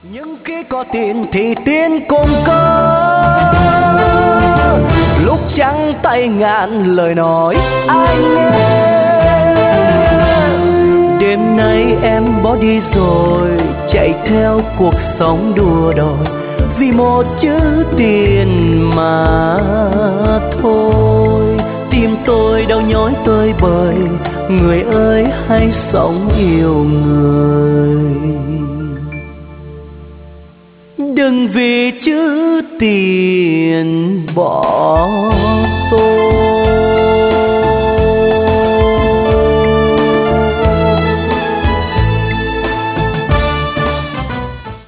Những khi có tiền thì tiền cũng có, lúc trắng tay ngàn lời nói ai nghe. Đêm nay em bỏ đi rồi, chạy theo cuộc sống đua đòi, vì một chữ tiền mà thôi. Tim tôi đau nhói tơi bời, người ơi hãy sống yêu người. Đừng vì chữ tiền bỏ tôi.